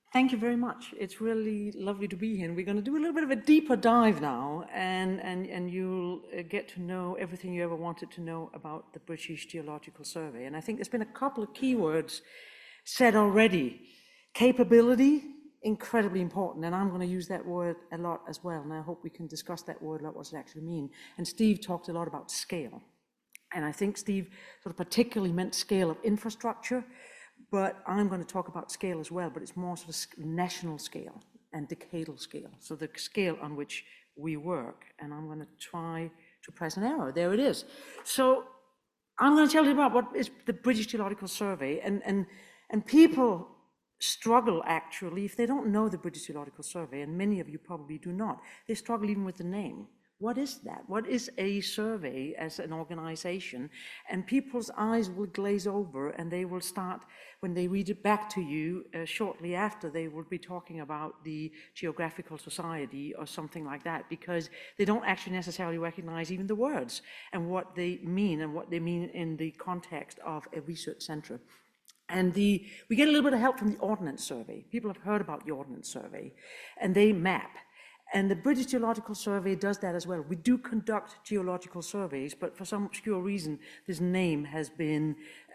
Thank you very much. It's really lovely to be here. And we're going to do a little bit of a deeper dive now, and you'll get to know everything you ever wanted to know about the British Geological Survey. And I think there's been a couple of keywords said already. Capability, incredibly important, and I'm going to use that word a lot as well, and I hope we can discuss that word a lot, what does it actually mean. And Steve talked a lot about scale. And I think Steve sort of particularly meant scale of infrastructure, but I'm going to talk about scale as well, but it's more sort of national scale and decadal scale. So the scale on which we work, and I'm going to try to press an arrow. There it is. So I'm going to tell you about what is the British Geological Survey, and people struggle actually, if they don't know the British Geological Survey, and many of you probably do not, they struggle even with the name. What is that? What is a survey as an organization? And people's eyes will glaze over, and they will start, when they read it back to you shortly after, they will be talking about the Geographical Society or something like that, because they don't actually necessarily recognize even the words and what they mean in the context of a research center. And we get a little bit of help from the Ordnance Survey. People have heard about the Ordnance Survey, and they map. And the British Geological Survey does that as well. We do conduct geological surveys, but for some obscure reason, this name has been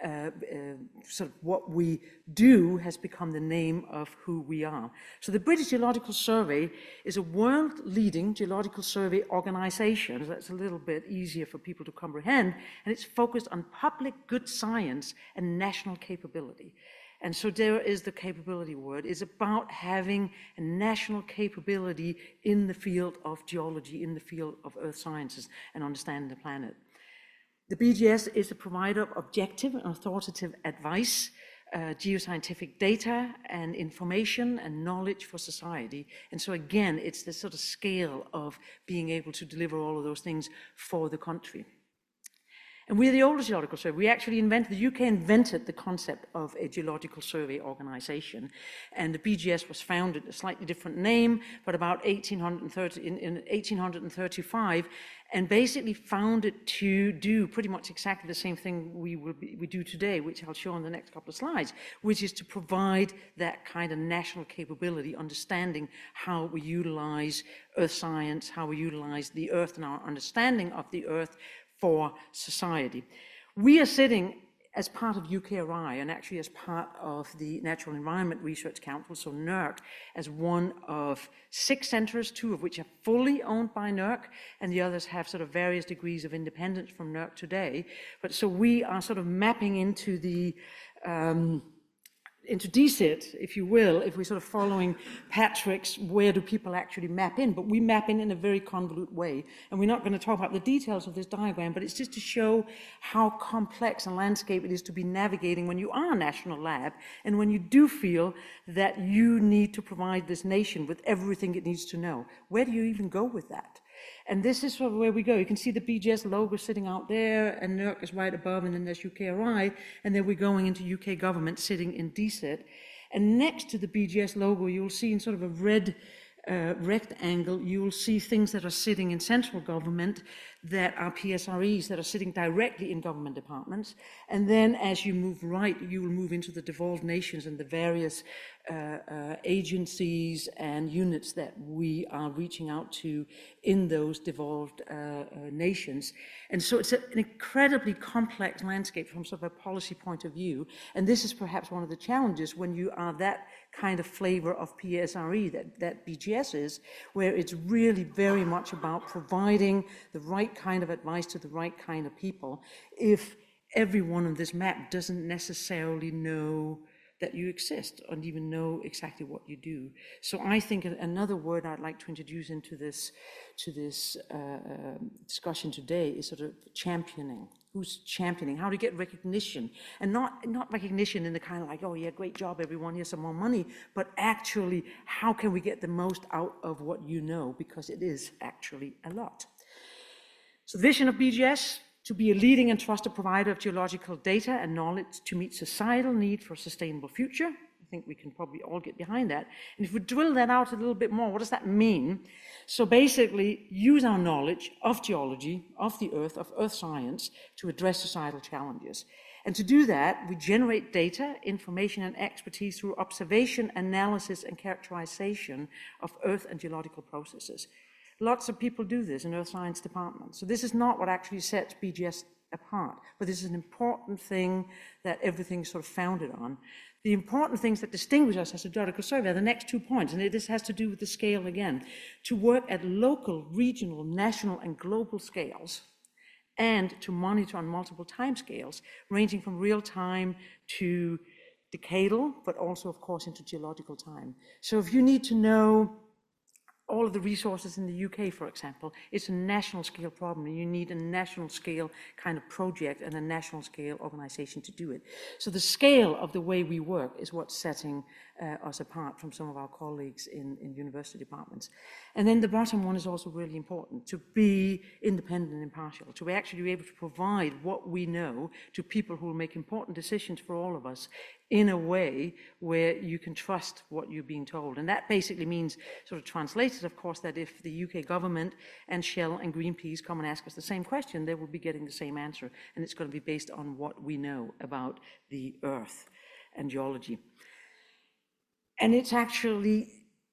sort of what we do has become the name of who we are. So the British Geological Survey is a world-leading geological survey organization. So that's a little bit easier for people to comprehend, and it's focused on public good science and national capability. And so there is the capability word. It's about having a national capability in the field of geology, in the field of earth sciences, and understanding the planet. The BGS is a provider of objective and authoritative advice, geoscientific data and information and knowledge for society. And so again, it's this sort of scale of being able to deliver all of those things for the country. And we're the oldest geological survey. We actually the UK invented the concept of a geological survey organization. And the BGS was founded, a slightly different name, but about 1830, in 1835, and basically founded to do pretty much exactly the same thing we do today, which I'll show in the next couple of slides, which is to provide that kind of national capability, understanding how we utilize earth science, how we utilize the earth and our understanding of the earth for society. We are sitting as part of UKRI and actually as part of the Natural Environment Research Council, so NERC, as one of 6 centres, 2 of which are fully owned by NERC, and the others have sort of various degrees of independence from NERC today. But so we are sort of mapping into the into DCIT, if you will, if we're sort of following Patrick's, where do people actually map in? But we map in a very convoluted way. And we're not going to talk about the details of this diagram, but it's just to show how complex a landscape it is to be navigating when you are a national lab and when you do feel that you need to provide this nation with everything it needs to know. Where do you even go with that? And this is sort of where we go. You can see the BGS logo sitting out there, and NERC is right above, and then there's UKRI, and then we're going into UK government sitting in DCIT. And next to the BGS logo, you'll see in sort of a red rectangle, you'll see things that are sitting in central government that are PSREs that are sitting directly in government departments. And then as you move right, you will move into the devolved nations and the various agencies and units that we are reaching out to in those devolved nations. And so it's an incredibly complex landscape from sort of a policy point of view. And this is perhaps one of the challenges when you are that kind of flavor of PSRE that BGS is, where it's really very much about providing the right kind of advice to the right kind of people. If everyone on this map doesn't necessarily know that you exist and even know exactly what you do. So I think another word I'd like to introduce into this discussion today is sort of championing. Who's championing? How to get recognition, and not recognition in the kind of like, oh yeah, great job everyone, here's some more money, but actually how can we get the most out of what you know, because it is actually a lot. So the vision of BGS: to be a leading and trusted provider of geological data and knowledge to meet societal need for a sustainable future. I think we can probably all get behind that. And if we drill that out a little bit more, what does that mean? So basically, use our knowledge of geology, of the earth, of earth science, to address societal challenges. And to do that, we generate data, information, and expertise through observation, analysis, and characterization of Earth and geological processes. Lots of people do this in Earth Science departments. So this is not what actually sets BGS apart, but this is an important thing that everything's sort of founded on. The important things that distinguish us as a geological survey are the next 2 points, and this has to do with the scale again. To work at local, regional, national, and global scales, and to monitor on multiple time scales, ranging from real time to decadal, but also, of course, into geological time. So if you need to know all of the resources in the UK, for example, it's a national scale problem, and you need a national scale kind of project and a national scale organization to do it. So the scale of the way we work is what's setting us apart from some of our colleagues in university departments. And then the bottom one is also really important, to be independent and impartial, to actually be able to provide what we know to people who will make important decisions for all of us in a way where you can trust what you're being told. And that basically means, sort of translated, of course, that if the UK government and Shell and Greenpeace come and ask us the same question, they will be getting the same answer. And it's going to be based on what we know about the Earth and geology. And it's actually,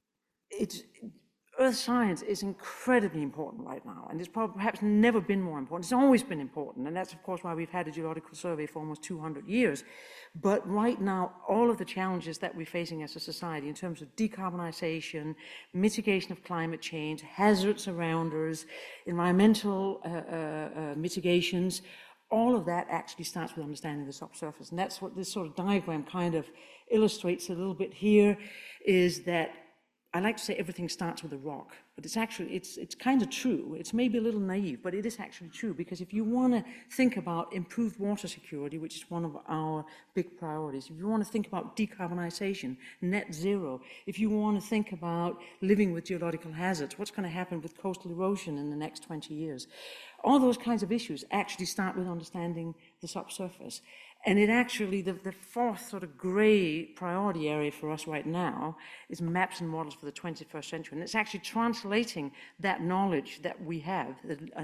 Earth science is incredibly important right now, and it's perhaps never been more important. It's always been important, and that's, of course, why we've had a geological survey for almost 200 years. But right now, all of the challenges that we're facing as a society in terms of decarbonization, mitigation of climate change, hazards around us, environmental mitigations, all of that actually starts with understanding the subsurface. And that's what this sort of diagram kind of illustrates a little bit here, is that I like to say everything starts with a rock, but it's actually, it's kind of true. It's maybe a little naive, but it is actually true, because if you want to think about improved water security, which is one of our big priorities, if you want to think about decarbonization, net zero, if you want to think about living with geological hazards, what's going to happen with coastal erosion in the next 20 years, all those kinds of issues actually start with understanding the subsurface. And it actually, the fourth sort of grey priority area for us right now is maps and models for the 21st century. And it's actually translating that knowledge that we have.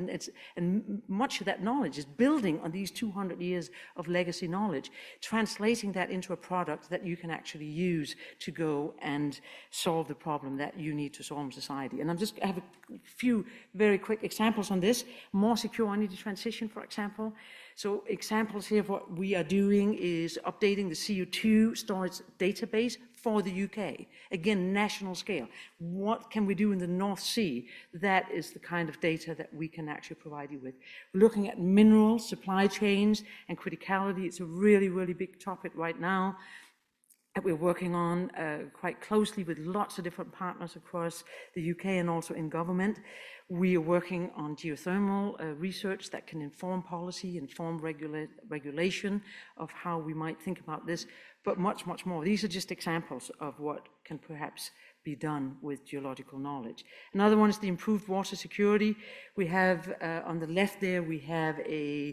And much of that knowledge is building on these 200 years of legacy knowledge, translating that into a product that you can actually use to go and solve the problem that you need to solve in society. And I have a few very quick examples on this. More secure energy transition, for example. So examples here of what we are doing is updating the CO2 storage database for the UK. Again, national scale. What can we do in the North Sea? That is the kind of data that we can actually provide you with. Looking at minerals, supply chains, and criticality. It's a really, really big topic right now that we're working on quite closely with lots of different partners across the UK and also in government. We are working on geothermal research that can inform policy, inform regulation of how we might think about this, but much, much more. These are just examples of what can perhaps be done with geological knowledge. Another one is the improved water security. We have, on the left there, we have a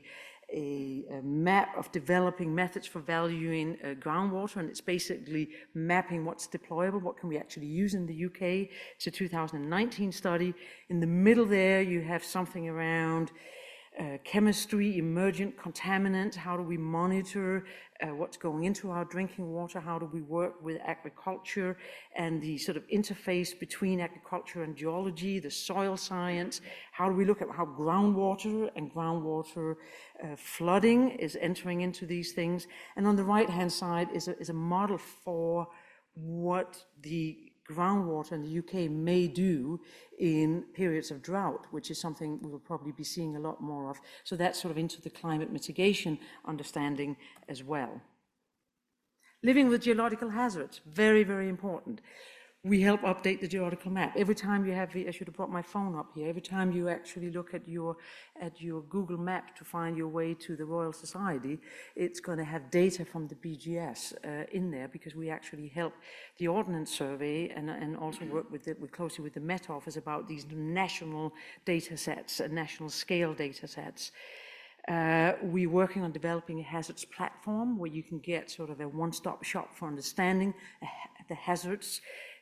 map of developing methods for valuing groundwater, and it's basically mapping what's deployable, what can we actually use in the UK. It's a 2019 study. In the middle there, you have something around chemistry, emergent contaminants, how do we monitor what's going into our drinking water, how do we work with agriculture and the sort of interface between agriculture and geology, the soil science, how do we look at how groundwater and groundwater flooding is entering into these things. And on the right-hand side is a model for what the groundwater in the UK may do in periods of drought, which is something we will probably be seeing a lot more of. So that's sort of into the climate mitigation understanding as well. Living with geological hazards, very, very important. We help update the geological map. Every time you have, I should have brought my phone up here, every time you actually look at your Google map to find your way to the Royal Society, it's going to have data from the BGS in there, because we actually help the Ordnance Survey and also work closely with the Met Office about these national data sets, national scale data sets. We're working on developing a hazards platform where you can get sort of a one-stop shop for understanding the hazards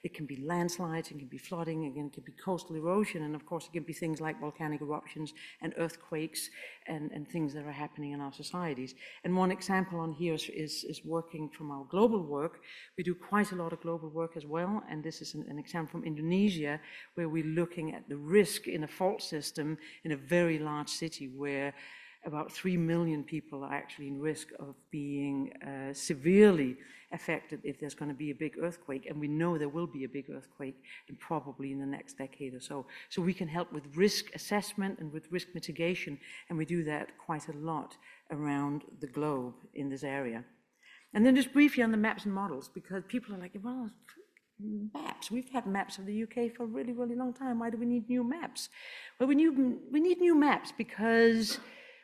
It can be landslides, it can be flooding, again, it can be coastal erosion, and of course it can be things like volcanic eruptions and earthquakes and things that are happening in our societies. And one example on here is working from our global work. We do quite a lot of global work as well, and this is an example from Indonesia, where we're looking at the risk in a fault system in a very large city where about 3 million people are actually in risk of being severely affected if there's going to be a big earthquake. And we know there will be a big earthquake, and probably in the next decade or so. So we can help with risk assessment and with risk mitigation, and we do that quite a lot around the globe in this area. And then just briefly on the maps and models, because people are like, well, maps. We've had maps of the UK for a really, really long time. Why do we need new maps? Well, we need new maps because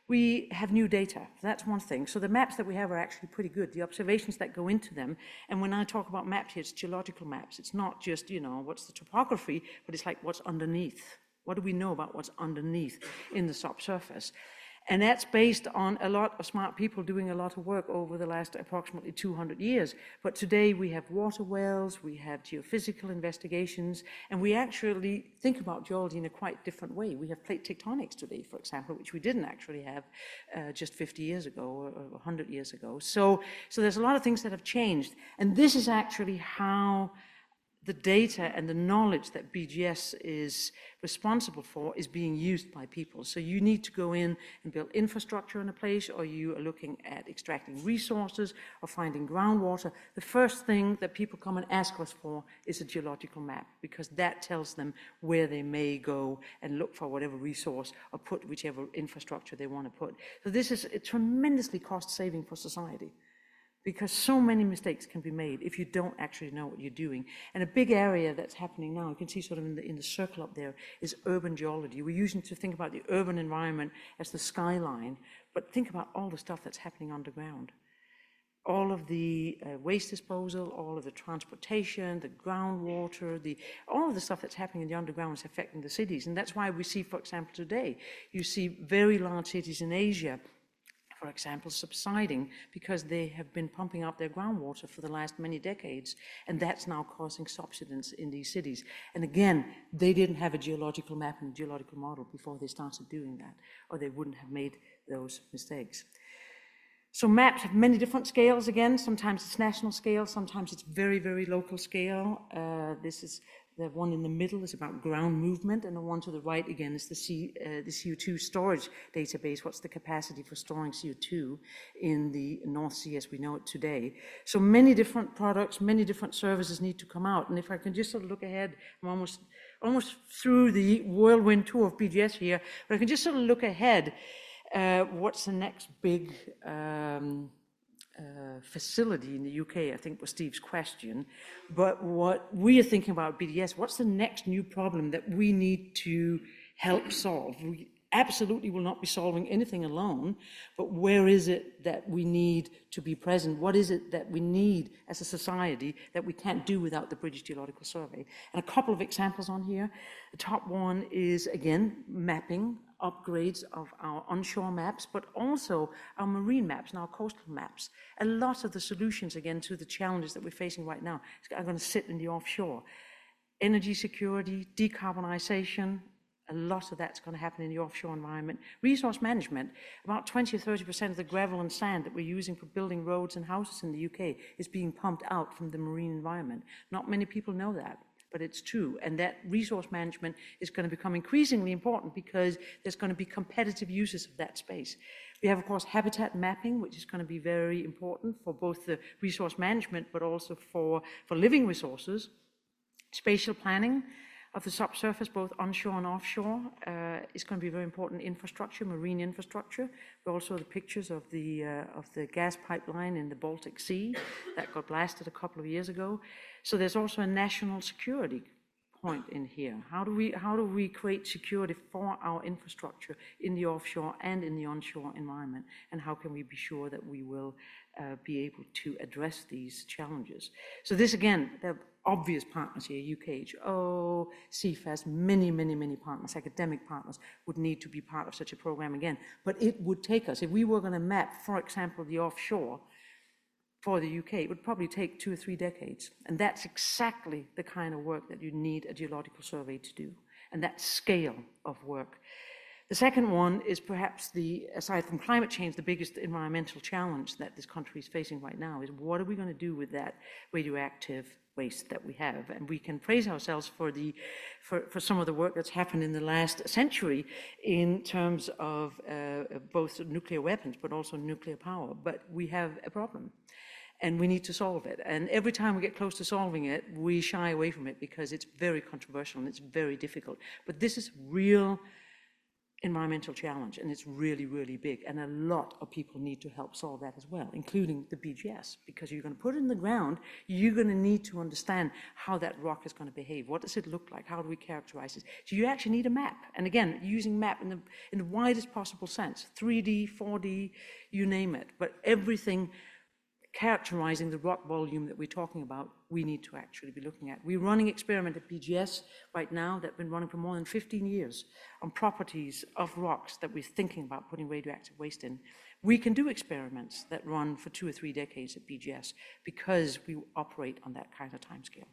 we have new data. That's one thing. So the maps that we have are actually pretty good. The observations that go into them, and when I talk about maps here, it's geological maps. It's not just, what's the topography, but it's like what's underneath. What do we know about what's underneath in the subsurface? And that's based on a lot of smart people doing a lot of work over the last approximately 200 years. But today we have water wells, we have geophysical investigations, and we actually think about geology in a quite different way. We have plate tectonics today, for example, which we didn't actually have just 50 years ago or 100 years ago. So there's a lot of things that have changed. And this is actually how the data and the knowledge that BGS is responsible for is being used by people. So you need to go in and build infrastructure in a place, or you are looking at extracting resources or finding groundwater. The first thing that people come and ask us for is a geological map, because that tells them where they may go and look for whatever resource or put whichever infrastructure they want to put. So this is a tremendously cost saving for society, because so many mistakes can be made if you don't actually know what you're doing. And a big area that's happening now, you can see sort of in the circle up there, is urban geology. We're using to think about the urban environment as the skyline, but think about all the stuff that's happening underground. All of the waste disposal, all of the transportation, the groundwater, all of the stuff that's happening in the underground is affecting the cities. And that's why we see, for example, today, you see very large cities in Asia, for example, subsiding because they have been pumping up their groundwater for the last many decades, and that's now causing subsidence in these cities. And again, they didn't have a geological map and a geological model before they started doing that, or they wouldn't have made those mistakes. So maps have many different scales again. Sometimes it's national scale, sometimes it's very, very local scale. This is the one in the middle is about ground movement, and the one to the right again is the CO2 storage database. What's the capacity for storing CO2 in the North Sea as we know it today? So many different products, many different services need to come out. And if I can just sort of look ahead, I'm almost through the whirlwind tour of BGS here, but I can just sort of look ahead. What's the next big facility in the UK, I think was Steve's question. But what we are thinking about BDS, what's the next new problem that we need to help solve? We absolutely will not be solving anything alone, but where is it that we need to be present? What is it that we need as a society that we can't do without the British Geological Survey? And a couple of examples on here. The top one is, again, mapping, upgrades of our onshore maps, but also our marine maps and our coastal maps. A lot of the solutions, again, to the challenges that we're facing right now are going to sit in the offshore. Energy security, decarbonization, a lot of that's going to happen in the offshore environment. Resource management, about 20 or 30% of the gravel and sand that we're using for building roads and houses in the UK is being pumped out from the marine environment. Not many people know that, but it's true. And that resource management is going to become increasingly important because there's going to be competitive uses of that space. We have, of course, habitat mapping, which is going to be very important for both the resource management, but also for living resources. Spatial planning of the subsurface, both onshore and offshore, is going to be very important. Infrastructure, marine infrastructure. We also have the pictures of the gas pipeline in the Baltic Sea that got blasted a couple of years ago. So there's also a national security point in here. How do we create security for our infrastructure in the offshore and in the onshore environment? And how can we be sure that we will be able to address these challenges? So this, again, the obvious partners here, UKHO, CFAS, many partners, academic partners, would need to be part of such a program again. But it would take us, if we were going to map, for example, the offshore, for the UK, it would probably take 2 or 3 decades. And that's exactly the kind of work that you need a geological survey to do, and that scale of work. The second one is perhaps aside from climate change, the biggest environmental challenge that this country is facing right now is what are we going to do with that radioactive waste that we have? And we can praise ourselves for some of the work that's happened in the last century in terms of both nuclear weapons, but also nuclear power. But we have a problem, and we need to solve it. And every time we get close to solving it, we shy away from it because it's very controversial and it's very difficult. But this is real environmental challenge, and it's really, really big, and a lot of people need to help solve that as well, including the BGS, because you're going to put it in the ground, you're going to need to understand how that rock is going to behave. What does it look like? How do we characterize it? So you actually need a map, and again, using map in the widest possible sense, 3D, 4D, you name it, but everything characterizing the rock volume that we're talking about, we need to actually be looking at. We're running experiment at BGS right now that's been running for more than 15 years on properties of rocks that we're thinking about putting radioactive waste in. We can do experiments that run for 2 or 3 decades at BGS because we operate on that kind of timescale.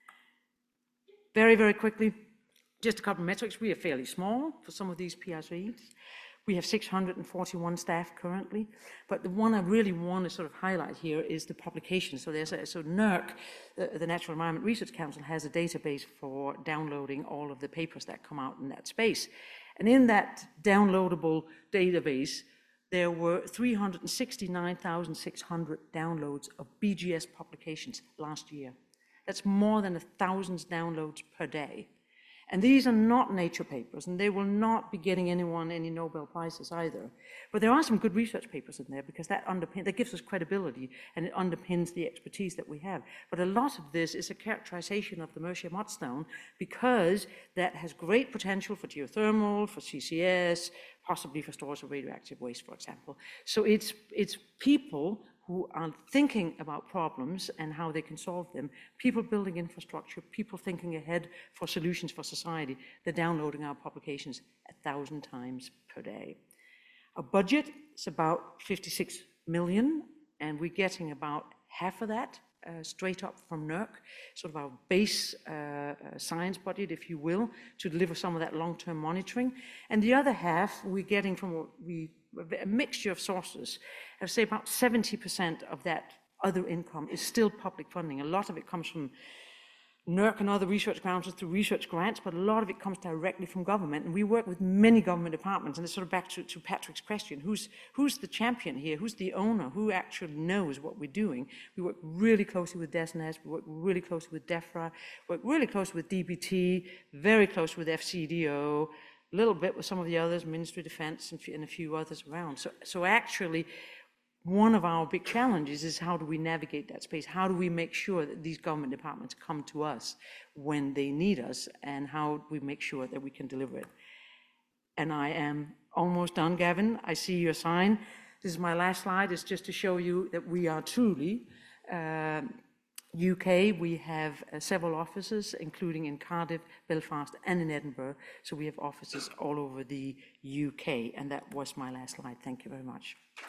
Very, very quickly, just a couple of metrics. We are fairly small for some of these PRCs. We have 641 staff currently, but the one I really want to sort of highlight here is the publication. So NERC, the Natural Environment Research Council, has a database for downloading all of the papers that come out in that space. And in that downloadable database, there were 369,600 downloads of BGS publications last year. That's more than 1,000 downloads per day. And these are not Nature papers, and they will not be getting anyone any Nobel Prizes either. But there are some good research papers in there because that gives us credibility and it underpins the expertise that we have. But a lot of this is a characterization of the Mercia mudstone because that has great potential for geothermal, for CCS, possibly for storage of radioactive waste, for example. So it's people who are thinking about problems and how they can solve them, people building infrastructure, people thinking ahead for solutions for society. They're downloading our publications 1,000 times per day. Our budget is about 56 million, and we're getting about half of that straight up from NERC, sort of our base science budget, if you will, to deliver some of that long-term monitoring. And the other half we're getting from a mixture of sources. I would say about 70% of that other income is still public funding. A lot of it comes from NERC and other research councils through research grants, but a lot of it comes directly from government. And we work with many government departments, and it's sort of back to Patrick's question, who's the champion here? Who's the owner? Who actually knows what we're doing? We work really closely with DESNZ, we work really closely with DEFRA, work really closely with DBT, very close with FCDO, a little bit with some of the others, Ministry of Defense and a few others around. So actually, one of our big challenges is how do we navigate that space? How do we make sure that these government departments come to us when they need us, and how do we make sure that we can deliver it? And I am almost done, Gavin. I see your sign. This is my last slide. It's just to show you that we are truly UK. We have several offices, including in Cardiff, Belfast, and in Edinburgh. So we have offices all over the UK, and that was my last slide. Thank you very much.